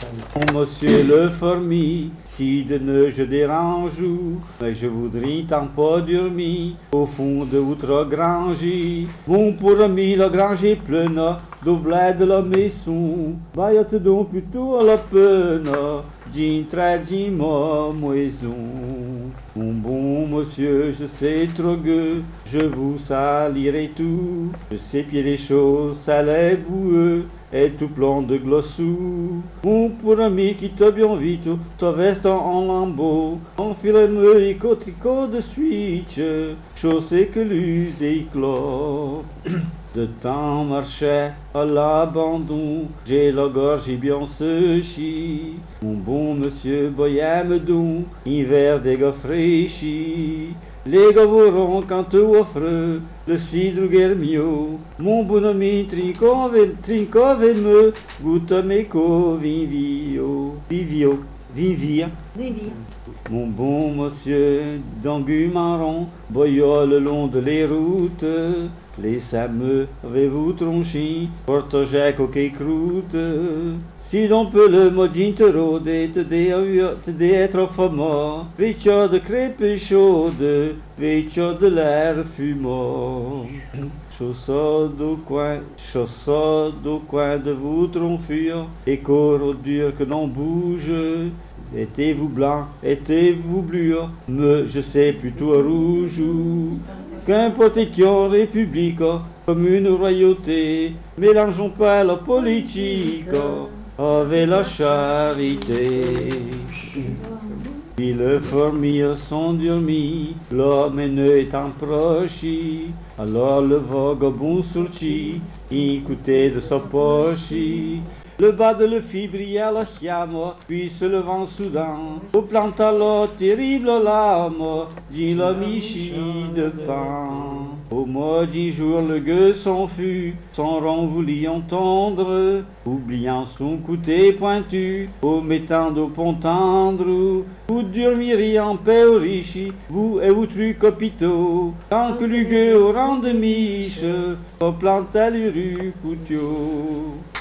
Oh, monsieur le fourmi, si de ne je dérange, mais je voudrais tant pas dormir au fond de votre grange. Mon pour ami le granger plein de blé de la maison, baillate donc plutôt à la peine, d'une très ma maison. Mon bon monsieur, je sais trop gueux, je vous salirai tout, je sais pied les choses, ça les boueux, et tout plein de glossous. Mon pour ami qui t'a bien vite, ta veste en lambeau, enfile-me et tricot de suite, chaussée que l'use et clos. De temps marchait à l'abandon, j'ai la gorge bien séchée. Mon bon monsieur boyème donc, hiver des gars fraîchis. Les gars verront quand tu offres le cidre guermio. Mon bon ami trincove me goûte mes vivio. Vivia. Mon bon monsieur d'angu marron, boyau le long de les routes. Les sameux, avez-vous tronchi, porte-jacques coquet croûte. Si l'on peut le modin te rôder, te être fama, vêtio de crêpes chaudes, vêtio de l'air fumant. Chaussade au coin de votre enfure, et corps dur que l'on bouge. Étiez-vous blanc, étiez-vous bleu, mais je sais plutôt rouge. Qu'un protection république, comme une royauté, mélangeons pas la politique avec la charité. Si les fourmis sont dormies, l'homme est en proche, alors le vagabond sortit, écoutait de sa poche. Le bas de le brillait à la chiame, puis se levant soudain, au planta la terrible lame d'une michi de pain. Au maudit jour le gueux s'enfuit, son rang voulut entendre, oubliant son côté pointu, au mettant au pont tendre. Vous dormirez en paix au riche, vous et vos trucs capitaux, tant que le gueux au rang de miche, au plantel rue Coutio.